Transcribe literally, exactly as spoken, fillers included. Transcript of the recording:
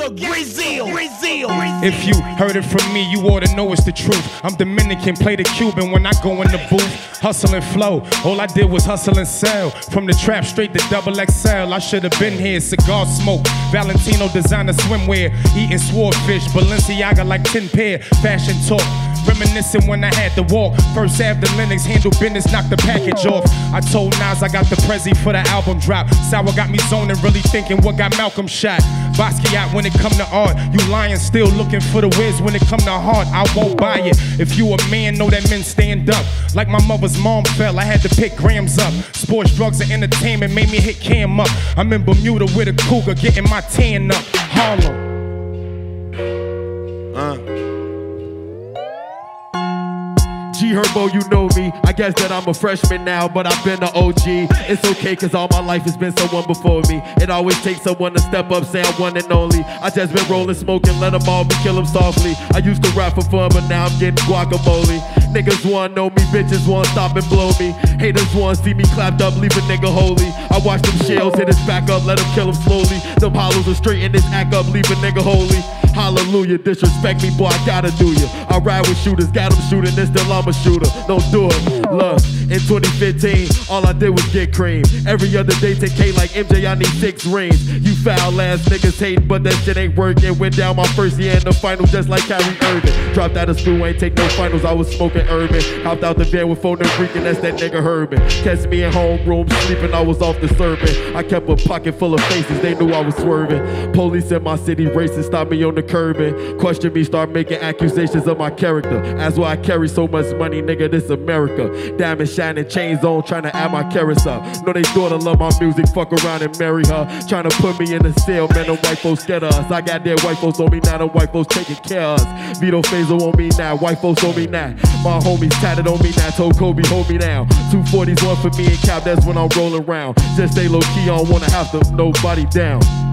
the Brazil, Brazil. If you heard it from me, you ought to know it's the truth. I'm Dominican, play the Cuban when I go in the booth. Hustle and flow, all I did was hustle and sell. From the trap straight to double X L. I should have been here, cigar smoke, Valentino designer swimwear, eating swordfish, Balenciaga like ten pair, fashion talk. Reminiscing when I had to walk. First after Lennox, handle business, knock the package off. I told Nas I got the Prezi for the album drop. Sour got me zoning, really thinking what got Malcolm shot. Basquiat when it come to art. You lying, still looking for the whiz when it come to heart. I won't buy it. If you a man, know that men stand up. Like my mother's mom fell, I had to pick grams up. Sports, drugs, and entertainment made me hit Cam up. I'm in Bermuda with a cougar, getting my tan up. Harlem. Uh. G Herbo, you know me. I guess that I'm a freshman now, but I've been an O G. It's okay, cause all my life has been someone before me. It always takes someone to step up, say I'm one and only. I just been rolling, smoking, let them all be, kill them softly. I used to rap for fun, but now I'm getting guacamole. Niggas wanna know me, bitches wanna stop and blow me. Haters wanna see me clapped up, leave a nigga holy. I watch them shells hit his back up, let him kill him slowly. Them hollows are straighten this act up, leave a nigga holy. Hallelujah, disrespect me, boy, I gotta do you. I ride with shooters, got them shooting, and still I'm a shooter. Don't do it. Look, in twenty fifteen, all I did was get cream. Every other day, ten K like M J, I need six rings. You foul ass niggas hating, but that shit ain't working. Went down my first year in the finals just like Kyrie Irving. Dropped out of school, ain't take no finals, I was smoking urban. Hopped out the van with phone and freaking, that's that nigga Herman. Catch me in homeroom, sleeping, I was off the serpent. I kept a pocket full of faces, they knew I was swerving. Police in my city racing, stopped me on the curbing. Question me, start making accusations of my character. That's why I carry so much money, nigga, this America. Diamond shining, chains on, trying to add my carrots up. Know they daughter love my music, fuck around and marry her. Trying to put me in a cell, man, them white folks scared of us. I got their white folks on me now, them white folks taking care of us. Vito Fazel on me now, white folks on me now. My homies tatted on me now, told Kobe, hold me down. two forties, one for me and Cap, that's when I'm rolling around. Just stay low key, I don't wanna have to nobody down.